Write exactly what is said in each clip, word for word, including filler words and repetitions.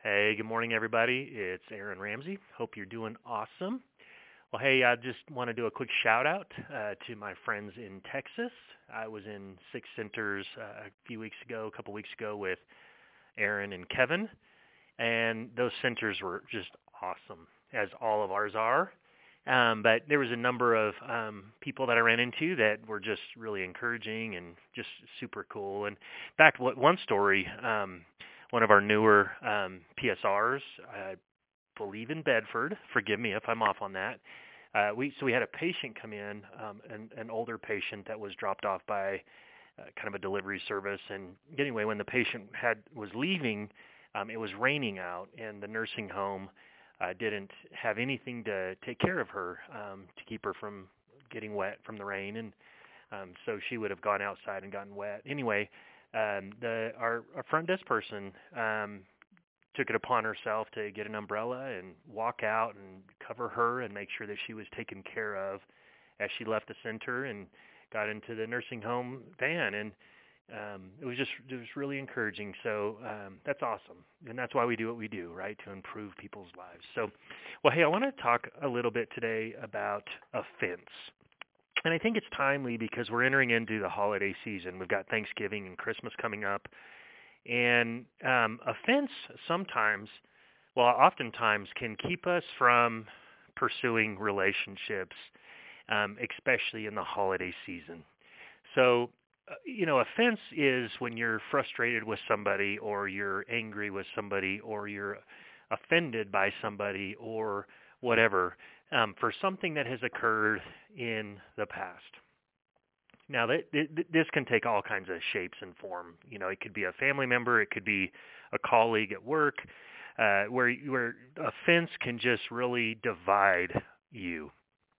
Hey, good morning, everybody. It's Aaron Ramsey. Hope you're doing awesome. Well, hey, I just want to do a quick shout out uh, to my friends in Texas. I was in Six Centers uh, a few weeks ago, a couple weeks ago, with Aaron and Kevin, and those centers were just awesome, as all of ours are. Um, but there was a number of um, people that I ran into that were just really encouraging and just super cool. And in fact, what one story, um, one of our newer um, P S Rs, I believe in Bedford. Forgive me if I'm off on that. Uh, we so we had a patient come in, um, an, an older patient that was dropped off by uh, kind of a delivery service. And anyway, when the patient had was leaving, um, it was raining out, and the nursing home uh, didn't have anything to take care of her um, to keep her from getting wet from the rain, and um, so she would have gone outside and gotten wet. Anyway, um, the our, our front desk person um, took it upon herself to get an umbrella and walk out and cover her and make sure that she was taken care of as she left the center and got into the nursing home van. And um, it was just it was really encouraging. So um, that's awesome, and that's why we do what we do, right? To improve people's lives. So, well, hey, I want to talk a little bit today about offense. And I think it's timely because we're entering into the holiday season. We've got Thanksgiving and Christmas coming up. And um, offense sometimes, well, oftentimes can keep us from pursuing relationships, um, especially in the holiday season. So, uh, you know, offense is when you're frustrated with somebody, or you're angry with somebody, or you're offended by somebody, or whatever, um, for something that has occurred in the past. Now, th- th- this can take all kinds of shapes and form. You know, it could be a family member, it could be a colleague at work, uh, where where offense can just really divide you.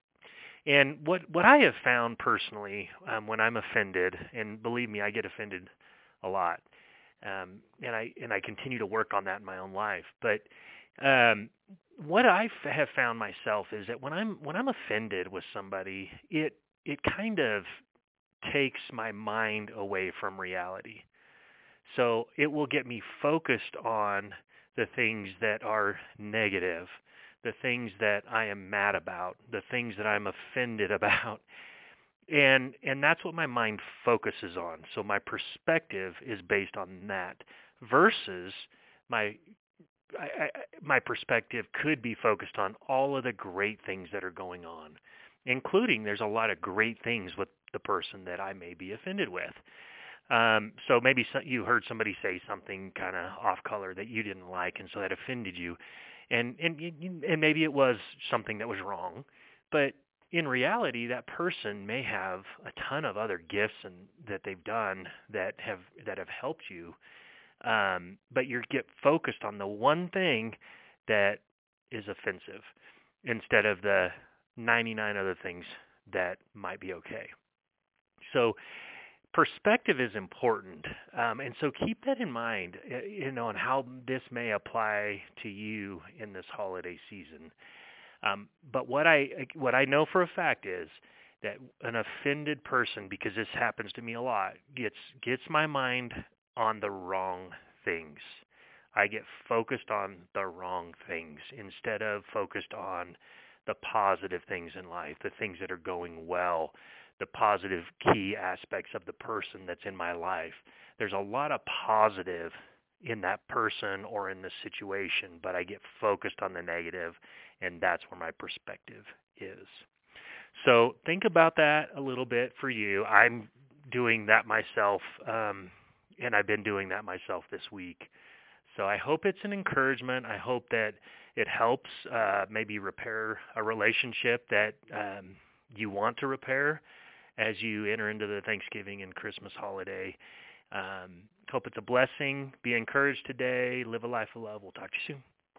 And what what I have found personally, um, when I'm offended, and believe me, I get offended a lot, um, and I and I continue to work on that in my own life. But um, what I f- have found myself is that when I'm when I'm offended with somebody, it it kind of takes my mind away from reality. So it will get me focused on the things that are negative, the things that I am mad about, the things that I'm offended about. And and that's what my mind focuses on. So my perspective is based on that versus my I, I, my perspective could be focused on all of the great things that are going on, including there's a lot of great things with the person that I may be offended with. Um, so maybe so, you heard somebody say something kind of off color that you didn't like, and so that offended you, and and and maybe it was something that was wrong, but in reality, that person may have a ton of other gifts and that they've done that have that have helped you, um, but you get focused on the one thing that is offensive instead of the ninety-nine other things that might be okay. So perspective is important, um, and so keep that in mind, uh, you know, and how this may apply to you in this holiday season. Um, but what I what I know for a fact is that an offended person, because this happens to me a lot, gets gets my mind on the wrong things. I get focused on the wrong things instead of focused on the positive things in life, the things that are going well, the positive key aspects of the person that's in my life. There's a lot of positive in that person or in the situation, but I get focused on the negative, and that's where my perspective is. So think about that a little bit for you. I'm doing that myself, um, and I've been doing that myself this week. So I hope it's an encouragement. I hope that it helps uh, maybe repair a relationship that um, you want to repair as you enter into the Thanksgiving and Christmas holiday. Um, hope it's a blessing. Be encouraged today. Live a life of love. We'll talk to you soon.